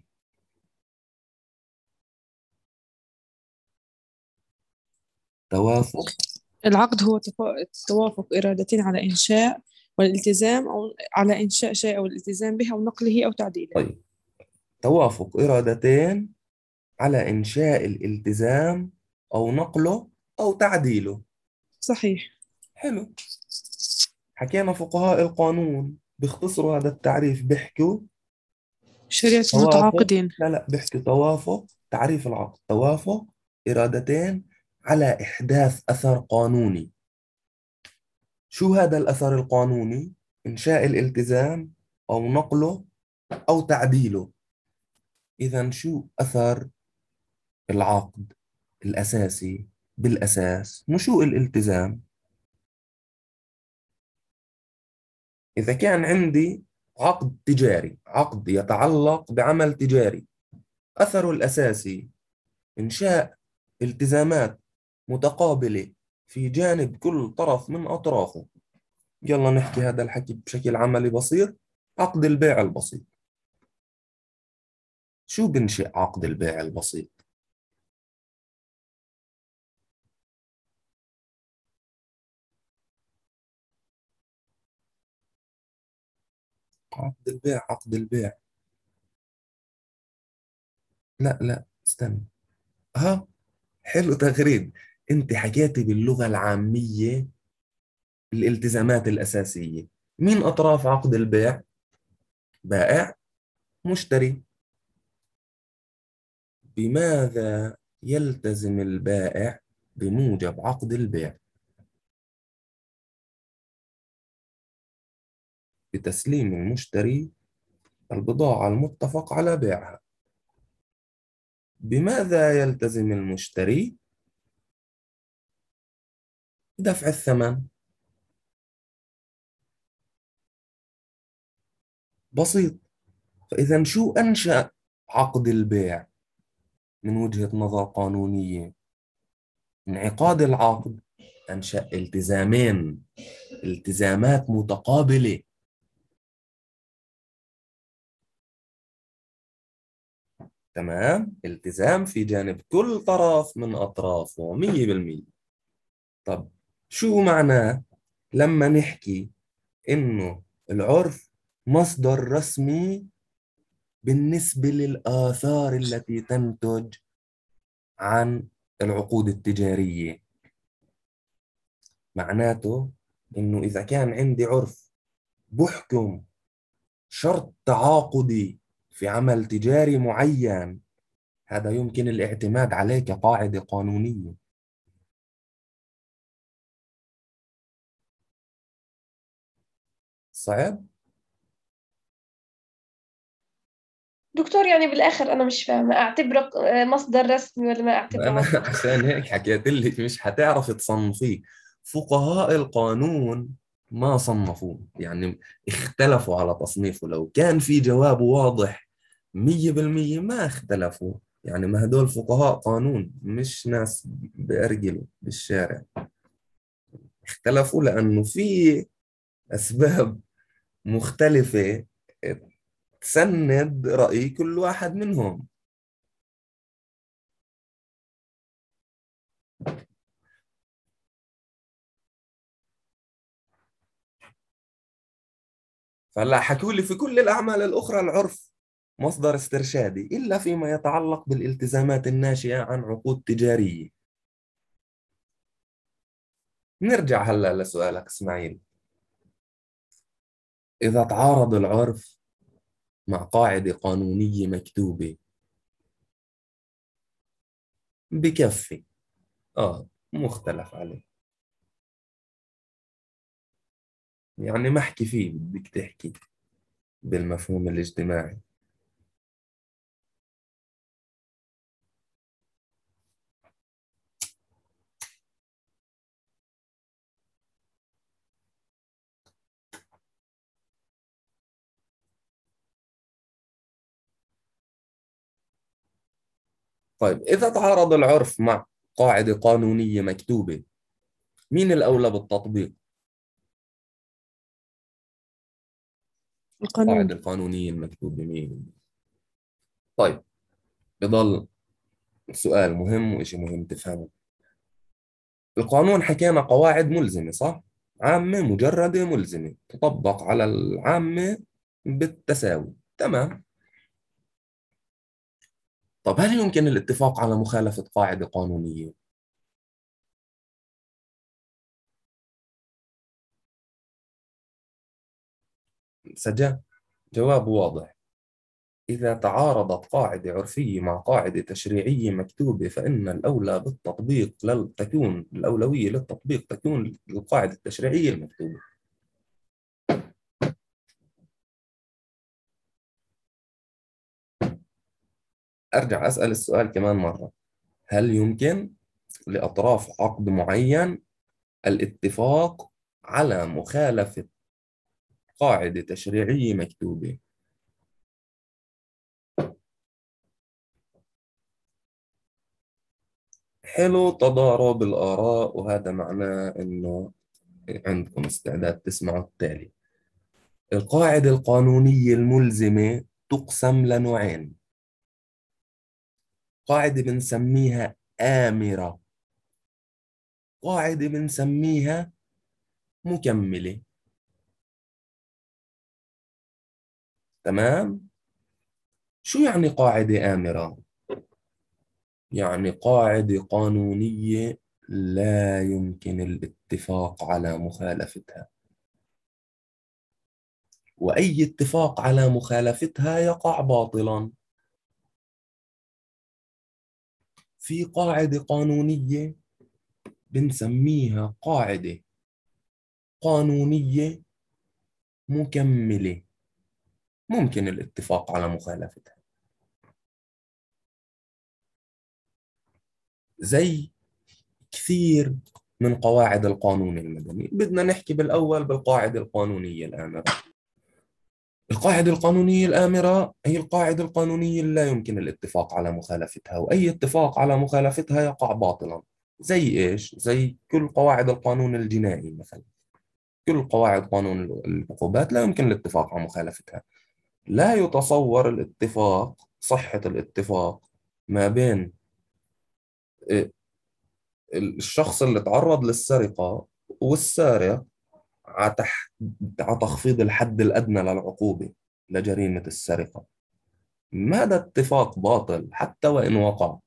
توافق. العقد هو توافق إرادتين على إنشاء والالتزام أو على إنشاء شيء أو الالتزام به أو نقله أو تعديله. طيب، توافق إرادتين على إنشاء الالتزام أو نقله أو تعديله. صحيح. حلو. حكينا فقهاء القانون بيختصروا هذا التعريف، بيحكوا شريعة توافق، المتعاقدين. لا بيحكوا توافق، تعريف العقد توافق إرادتين على إحداث أثر قانوني. شو هذا الأثر القانوني؟ إنشاء الالتزام أو نقله أو تعديله. إذا شو أثر العقد الأساسي؟ بالأساس نشوء الالتزام. إذا كان عندي عقد تجاري، عقد يتعلق بعمل تجاري، أثره الأساسي إنشاء التزامات متقابلة في جانب كل طرف من أطرافه. يلا نحكي هذا الحكي بشكل عملي بسيط. عقد البيع البسيط، شو بنشئ عقد البيع البسيط؟ عقد البيع، عقد البيع، لا استنى. ها، حلو تغريد. انت حكيتي باللغة العامية الالتزامات الأساسية. مين أطراف عقد البيع؟ بائع مشتري. بماذا يلتزم البائع بموجب عقد البيع؟ بتسليم المشتري البضاعة المتفق على بيعها. بماذا يلتزم المشتري؟ دفع الثمن. بسيط. فإذا شو أنشأ عقد البيع من وجهة نظر قانونية؟ انعقاد العقد أنشأ التزامين، التزامات متقابلة. تمام؟ التزام في جانب كل طرف من أطرافه 100%. طب شو معناه لما نحكي إنه العرف مصدر رسمي بالنسبة للآثار التي تنتج عن العقود التجارية؟ معناته إنه إذا كان عندي عرف بحكم شرط تعاقدي في عمل تجاري معين، هذا يمكن الاعتماد عليه كقاعدة قانونية. صعب؟ دكتور يعني بالآخر أنا مش فاهمة، أعتبره مصدر رسمي ولا ما أعتبره أنا مصدر عشان رسمي؟ هيك حكيت لك مش هتعرف تصنفيه. فقهاء القانون ما صنفوه، يعني اختلفوا على تصنيفه. لو كان في جواب واضح 100% ما اختلفوا. يعني ما هدول فقهاء قانون مش ناس بأرجلوا بالشارع. اختلفوا لأنه في أسباب مختلفة تسند رأي كل واحد منهم. فهلا حكوا لي في كل الأعمال الأخرى العرف مصدر استرشادي إلا فيما يتعلق بالالتزامات الناشئة عن عقود تجارية. نرجع هلا لسؤالك إسماعيل. إذا تعارض العرف مع قاعدة قانونية مكتوبة بكفي مختلف عليه، يعني ما احكي فيه، بدك تحكي بالمفهوم الاجتماعي. طيب إذا تعارض العرف مع قاعدة قانونية مكتوبة، مين الأولى بالتطبيق؟ القانون. القاعدة القانونية المكتوبة مين؟ طيب بضل سؤال مهم وإشي مهم تفهمه. القانون حكينا قواعد ملزمة صح؟ عامة مجردة ملزمة تطبق على العامة بالتساوي. تمام. طب هل يمكن الاتفاق على مخالفة قاعدة قانونية؟ سجاد، جواب واضح. إذا تعارضت قاعدة عرفية مع قاعدة تشريعية مكتوبة فإن الأولى بالتطبيق تكون الأولوية للتطبيق تكون للقاعدة التشريعية المكتوبة. أرجع أسأل السؤال كمان مرة. هل يمكن لأطراف عقد معين الاتفاق على مخالفة قاعدة تشريعية مكتوبة؟ حلو، تضارب الآراء، وهذا معناه إنه عندكم استعداد تسمعوا التالي. القاعدة القانونية الملزمة تقسم لنوعين. قاعدة بنسميها آمرة، قاعدة بنسميها مكملة. تمام؟ شو يعني قاعدة آمرة؟ يعني قاعدة قانونية لا يمكن الاتفاق على مخالفتها. وأي اتفاق على مخالفتها يقع باطلا. في قاعدة قانونية بنسميها قاعدة قانونية مكملة، ممكن الاتفاق على مخالفتها، زي كثير من قواعد القانون المدني. بدنا نحكي بالأول بالقاعدة القانونية الآمرة. القاعدة القانونية الآمرة هي القاعدة القانونية اللي لا يمكن الاتفاق على مخالفتها، وأي اتفاق على مخالفتها يقع باطلا. زي إيش؟ زي كل قواعد القانون الجنائي مثلا، كل قواعد قانون العقوبات لا يمكن الاتفاق على مخالفتها. لا يتصور الاتفاق، صحة الاتفاق ما بين الشخص اللي تعرض للسرقة والسارق على تخفيض الحد الأدنى للعقوبة لجريمة السرقة. هذا اتفاق باطل حتى وإن وقع.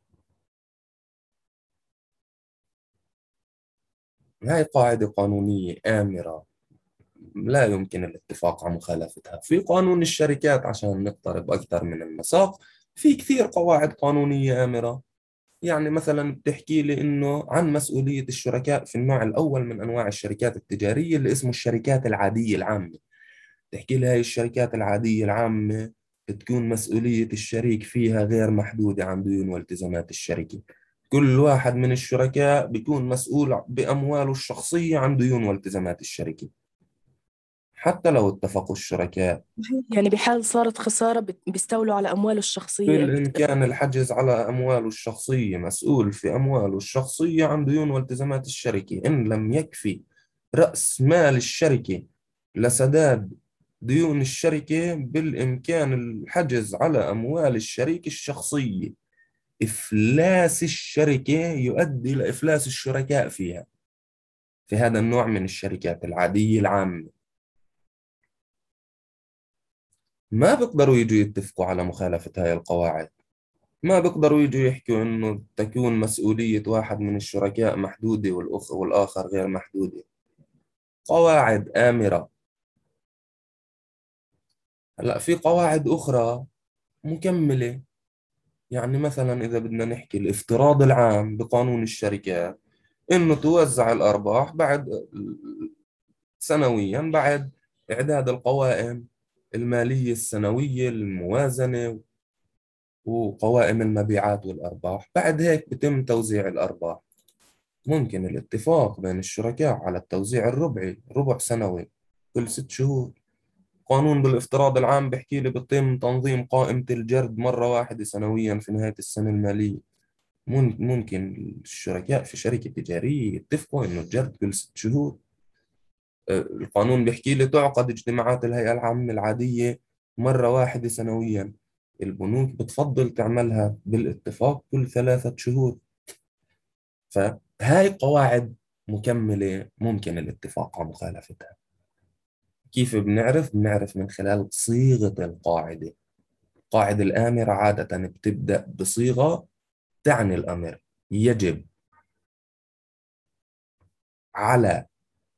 هاي قاعدة قانونية آمرة لا يمكن الاتفاق على مخالفتها. في قانون الشركات، عشان نقترب أكثر من المساق، في كثير قواعد قانونية آمرة. يعني مثلا بتحكي لي إنه عن مسؤولية الشركاء في النوع الأول من أنواع الشركات التجارية اللي اسمه الشركات العادية العامة. تحكي لي هاي الشركات العادية العامة تكون مسؤولية الشريك فيها غير محدودة عن ديون والتزامات الشركة. كل واحد من الشركاء بيكون مسؤول بأمواله الشخصية عن ديون والتزامات الشركة، حتى لو اتفقوا الشركاء. يعني بحال صارت خسارة بيستولوا على أمواله الشخصية. بالإمكان الحجز على أمواله الشخصية، مسؤول في أمواله الشخصية عن ديون والتزامات الشركة. إن لم يكفي رأس مال الشركة لسداد ديون الشركة، بالإمكان الحجز على أموال الشريك الشخصية. إفلاس الشركة يؤدي إلى إفلاس الشركاء فيها، في هذا النوع من الشركات العادية العامة. ما بيقدروا يجوا يتفقوا على مخالفة هاي القواعد. ما بيقدروا يجوا يحكوا إنه تكون مسؤولية واحد من الشركاء محدودة والآخر غير محدودة. قواعد آمرة. هلا في قواعد أخرى مكملة. يعني مثلا إذا بدنا نحكي الافتراض العام بقانون الشركات إنه توزع الأرباح بعد سنويا، بعد إعداد القوائم المالية السنوية الموازنة وقوائم المبيعات والأرباح. بعد هيك بتم توزيع الأرباح. ممكن الاتفاق بين الشركاء على التوزيع الربعي، ربع سنوي كل 6 شهور. قانون بالافتراض العام بحكي لي بيتم تنظيم قائمة الجرد مرة واحدة سنويا في نهاية السنة المالية. ممكن الشركاء في شركة تجارية يتفقوا إنه الجرد كل 6 شهور. القانون بيحكي لي تعقد اجتماعات الهيئة العامة العادية مرة واحدة سنويا. البنوك بتفضل تعملها بالاتفاق كل 3 شهور. فهاي قواعد مكملة ممكن الاتفاق على مخالفتها. كيف بنعرف؟ بنعرف من خلال صيغة القاعدة. القاعدة الآمرة عادة بتبدأ بصيغة تعني الأمر. يجب على.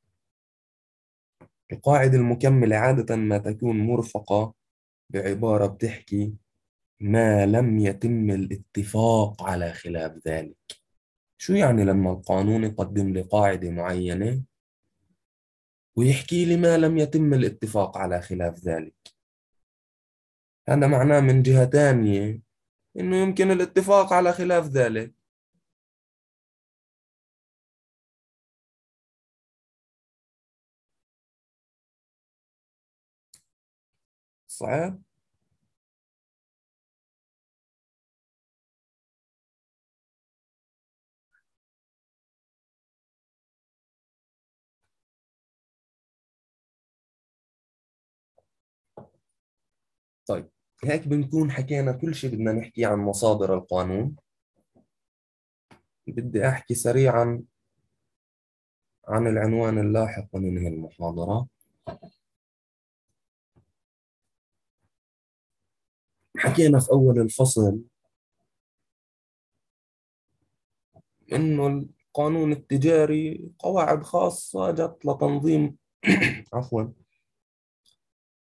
القاعدة المكملة عادة ما تكون مرفقة بعبارة بتحكي ما لم يتم الاتفاق على خلاف ذلك. شو يعني لما القانون يقدم لي قاعدة معينة ويحكي لي ما لم يتم الاتفاق على خلاف ذلك؟ هذا معناه من جهة تانية إنه يمكن الاتفاق على خلاف ذلك. صعب؟ طيب، هيك بنكون حكينا كل شيء بدنا نحكي عن مصادر القانون. بدي أحكي سريعا عن العنوان اللاحق وننهي المحاضرة. حكينا في أول الفصل إنه القانون التجاري قواعد خاصة جت لتنظيم عفوا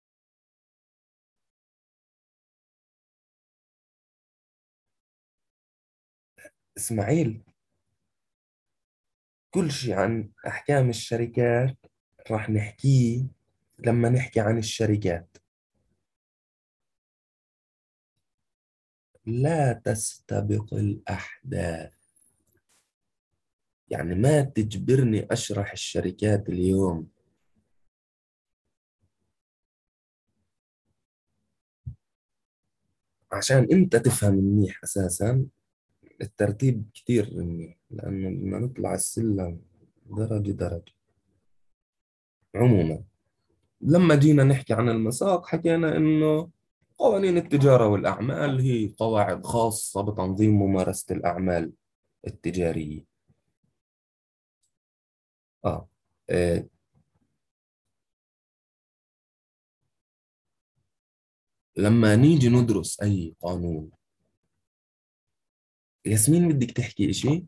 إسماعيل، كل شيء عن أحكام الشركات راح نحكيه لما نحكي عن الشركات. لا تستبق الأحداث، يعني ما تجبرني أشرح الشركات اليوم. عشان أنت تفهم منيح أساساً الترتيب كتير منيح، لأنه بدنا نطلع السلم درجة درجة. عموماً لما جينا نحكي عن المساق حكينا إنه قوانين التجارة والأعمال هي قواعد خاصة بتنظيم ممارسة الأعمال التجارية. آه. إيه، لما نيجي ندرس أي قانون، ياسمين بدك تحكي إشي؟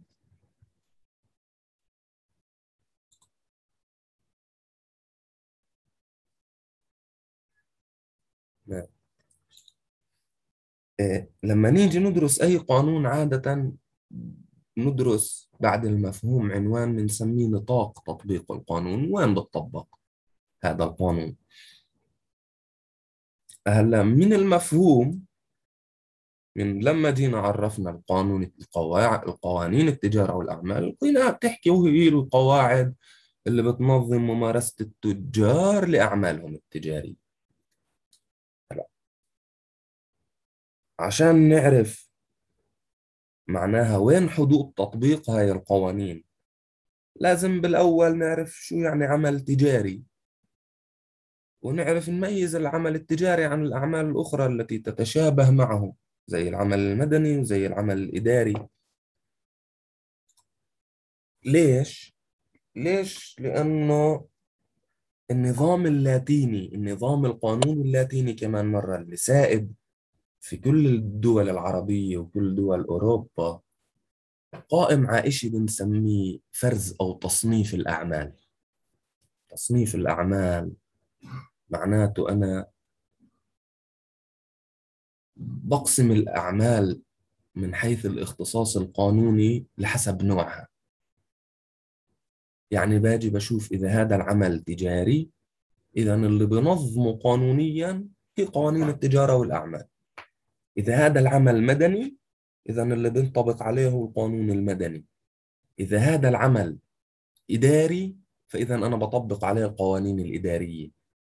ما. إيه، لما نيجي ندرس أي قانون عادة ندرس بعد المفهوم عنوان بنسميه نطاق تطبيق القانون، وين بتطبق هذا القانون. هلا من المفهوم، من لما جينا عرفنا القانون القوانين التجارة والأعمال، قلنا بتحكي وهي القواعد اللي بتنظم ممارسة التجار لأعمالهم التجارية. هلا عشان نعرف معناها وين حدود تطبيق هاي القوانين، لازم بالأول نعرف شو يعني عمل تجاري، ونعرف نميز العمل التجاري عن الأعمال الأخرى التي تتشابه معه، زي العمل المدني وزي العمل الإداري. ليش؟ لأنه النظام اللاتيني، النظام القانوني اللاتيني كمان مرة اللي سائد في كل الدول العربية وكل دول أوروبا، قائم على إشي بنسميه فرز أو تصنيف الأعمال. تصنيف الأعمال معناته أنا بقسم الأعمال من حيث الاختصاص القانوني لحسب نوعها. يعني باجي بشوف إذا هذا العمل تجاري، إذا اللي بنظمه قانونيا هي قوانين التجارة والأعمال. إذا هذا العمل مدني، إذا اللي بينطبق عليه هو القانون المدني. إذا هذا العمل إداري، فإذا أنا بطبق عليه القوانين الإدارية.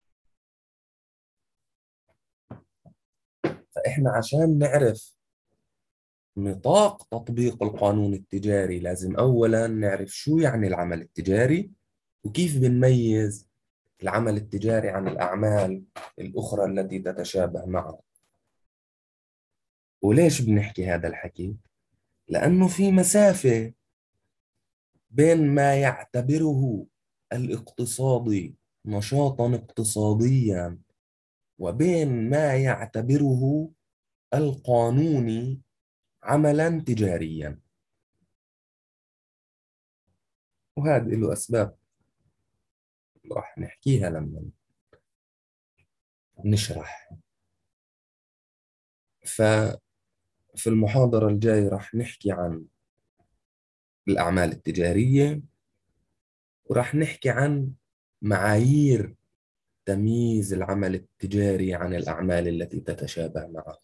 فإحنا عشان نعرف نطاق تطبيق القانون التجاري لازم أولا نعرف شو يعني العمل التجاري، وكيف بنميز العمل التجاري عن الأعمال الأخرى التي تتشابه معه. وليش بنحكي هذا الحكي؟ لأنه في مسافة بين ما يعتبره الاقتصادي نشاطا اقتصاديا وبين ما يعتبره القانوني عملا تجاريا، وهذه له أسباب راح نحكيها لما نشرح. ففي المحاضرة الجاية راح نحكي عن الأعمال التجارية، وراح نحكي عن معايير تمييز العمل التجاري عن الأعمال التي تتشابه معه.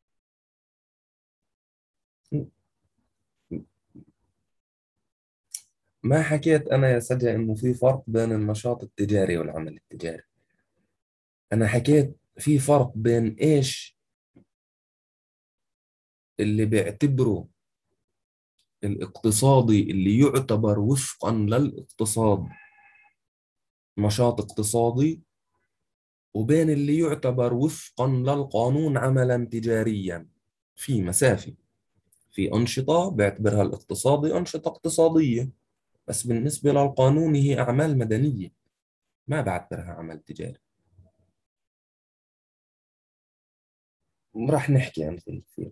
ما حكيت أنا يا سجى إنه في فرق بين النشاط التجاري والعمل التجاري. أنا حكيت في فرق بين إيش اللي بيعتبره الاقتصادي، اللي يعتبر وفقا للاقتصاد نشاط اقتصادي، وبين اللي يعتبر وفقا للقانون عملا تجاريا. في مسافة. في أنشطة باعتبرها الاقتصادي أنشطة اقتصادية، بس بالنسبة للقانون هي أعمال مدنية، ما بعتبرها عمل تجاري. راح نحكي عن كثير.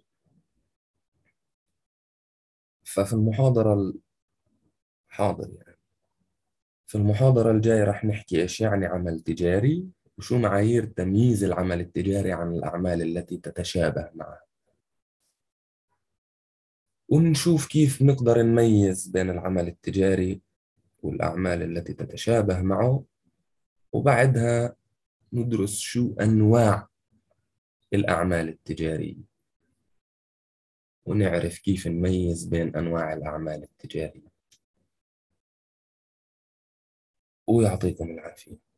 ففي المحاضرة حاضر يعني في المحاضرة الجاية راح نحكي إيش يعني عمل تجاري، وشو معايير تمييز العمل التجاري عن الأعمال التي تتشابه معه. ونشوف كيف نقدر نميز بين العمل التجاري والأعمال التي تتشابه معه، وبعدها ندرس شو أنواع الأعمال التجارية ونعرف كيف نميز بين أنواع الأعمال التجارية. ويعطيكم العافية.